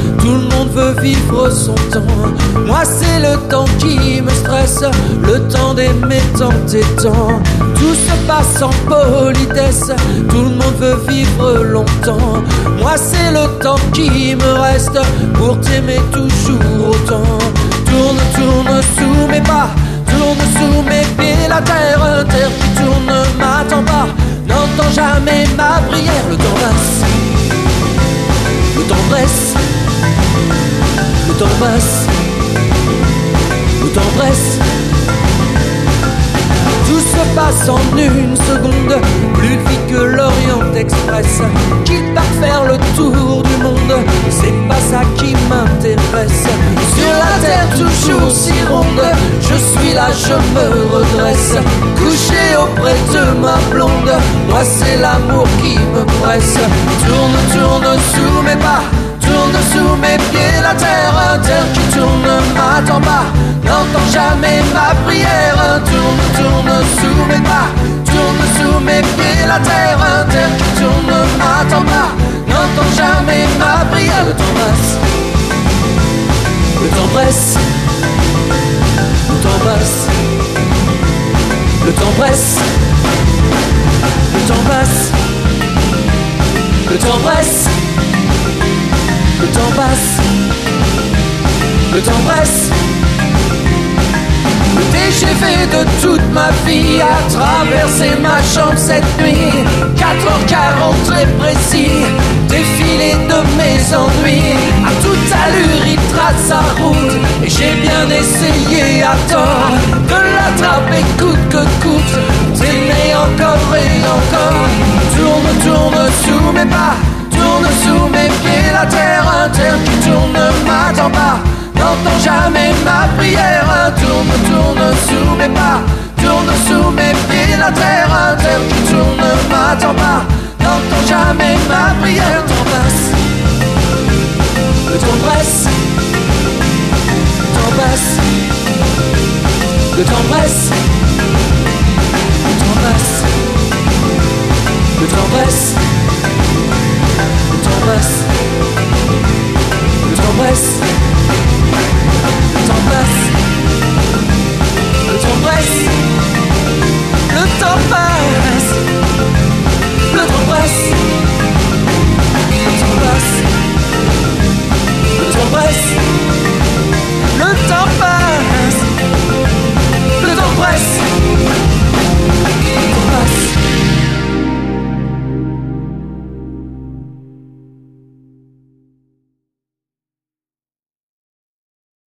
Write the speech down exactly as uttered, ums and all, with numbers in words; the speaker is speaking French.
Tout le monde veut vivre son temps. Moi c'est le temps qui me stresse, le temps d'aimer tant et tant. Tout se passe en politesse, tout le monde veut vivre longtemps. Moi c'est le temps qui me reste pour t'aimer toujours autant. Tourne, tourne sous mes pas, tourne sous mes pieds la terre. Terre qui tourne ne m'attend pas, n'entend jamais ma prière. Le temps passe, le temps presse, le temps passe, le temps presse. Tout se passe en une seconde, plus vite que l'Orient Express. Qu'il part faire le tour du monde, c'est pas ça qui m'intéresse. Sur la terre toujours si ronde, je suis là, je me redresse. Couché auprès de ma blonde, moi c'est l'amour qui me presse. Tourne, tourne sous mes pas, tourne sous mes pieds la terre. Terre qui tourne ne m'attend pas, n'entend jamais ma prière. Tourne, tourne sous mes pas, tourne sous mes pieds la terre. Terre qui tourne ne m'attend pas, n'entend jamais ma prière. Le temps passe, le temps presse, le temps passe, le temps presse, le temps passe, le temps presse, le temps passe, le temps presse. Le T G V de toute ma vie a traversé ma chambre cette nuit. Quatre heures quarante très précis, défilé de mes ennuis. À toute allure il trace sa route, et j'ai bien essayé à tort de l'attraper coûte que coûte. T'aimer encore et encore. Tourne, tourne sous mes pas, tourne sous mes pieds la terre. Un terre qui tourne ne m'attend pas, n'entend jamais ma prière. Tourne, tourne sous mes pas, tourne sous mes pieds la terre. Un terre qui tourne ne m'attend pas, n'entend jamais ma prière. Le temps passe, le temps presse, le temps passe, le temps presse, le temps passe, le temps presse, le temps passe.